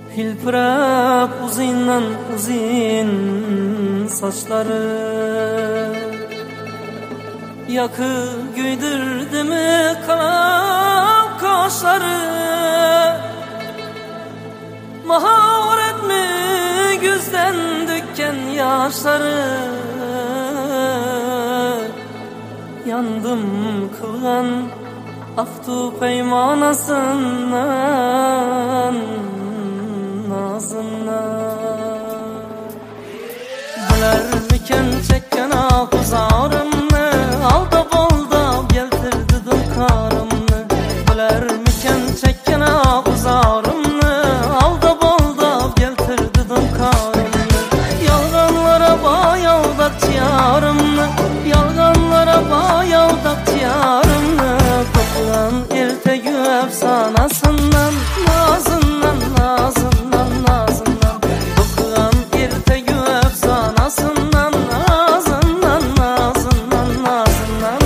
Hilpirep uzundan uzun saçları, yakı güydürdü mü kara kaşları, maharet mi gözden dökken yaşları. Yandım kılgan aftu peymanasından, nazından. Bilermiken çekken akuzarımni, alda bolda keltirdim karımni. Bilermiken çekken akuzarımni, alda bolda keltirdim karımni. Yalganlara bayavdak yarımni, yalganlara bayavdak yarımni. Kokulan ertegi efsanasından, nazından, nazından, nazından. Kokulan ertegi efsanasından, nazından, nazından, nazından.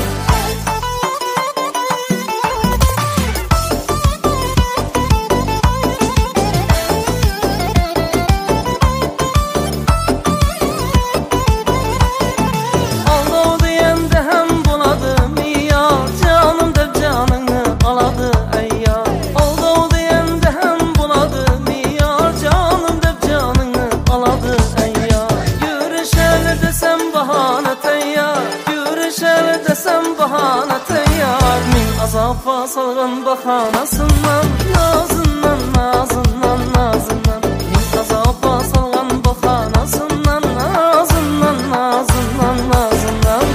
Aldav diyende hem buladı miyar, canım deb canını aladı eyyar. Aldav diyende hem buladı miyar, canım deb canını aladı eyyar. Görüşeli desem bahane teyyar, görüşeli desem bahane teyyar. Min azapa salgın bahanasından, nazından, nazından, nazından. Min azapa salgın bahanasından, nazından, nazından, nazından.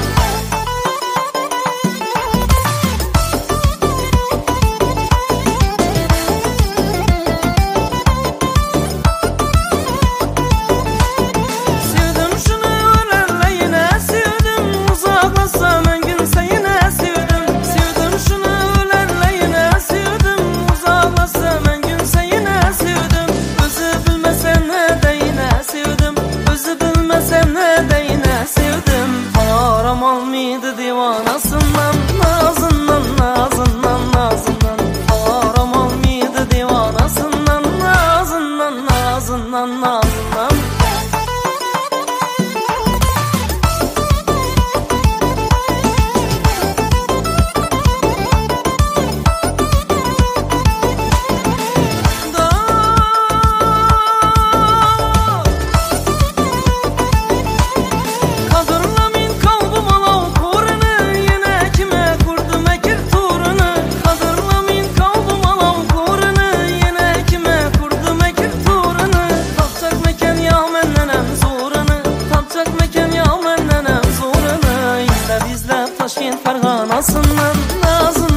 Sevdim şunu ölenle yine sevdim, uzaklaşsam en günse yine sevdim. Sevdim şunu ölenle yine sevdim, uzaklaşsam en günse yine sevdim. Özü bilmesen ne de yine sevdim, özü bilmesen ne de yine sevdim. Haram olmaydı divanasından, nazından, nazından, nazından. Haram olmaydı divanasından, nazından, nazından, nazından. Kadırlamayın kalbim alav kurunu, yine kime kurdum ekir turunu. Kadırlamayın kalbim alav kurunu, yine kime kurdum ekir turunu. Tapacak mekan ya menden hem zorunu, tapacak mekan ya menden hem zorunu. İzlep izlep Taşkent Ferganasından, nazından.